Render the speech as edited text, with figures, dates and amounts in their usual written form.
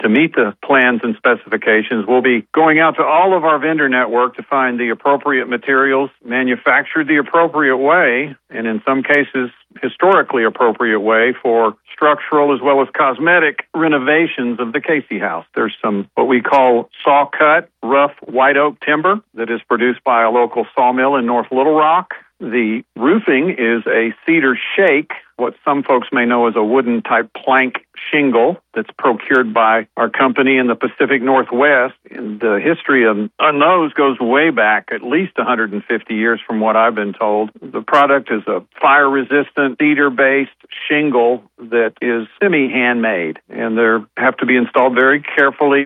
to meet the plans and specifications. We'll be going out to all of our vendor network to find the appropriate materials, manufactured the appropriate way, and in some cases, historically appropriate way for structural as well as cosmetic renovations of the Casey House. There's some what we call saw-cut, rough white oak timber that is produced by a local sawmill in North Little Rock. The roofing is a cedar shake, what some folks may know as a wooden type plank shingle that's procured by our company in the Pacific Northwest. And the history on those goes way back, at least 150 years from what I've been told. The product is a fire-resistant, cedar-based shingle that is semi-handmade, and they have to be installed very carefully.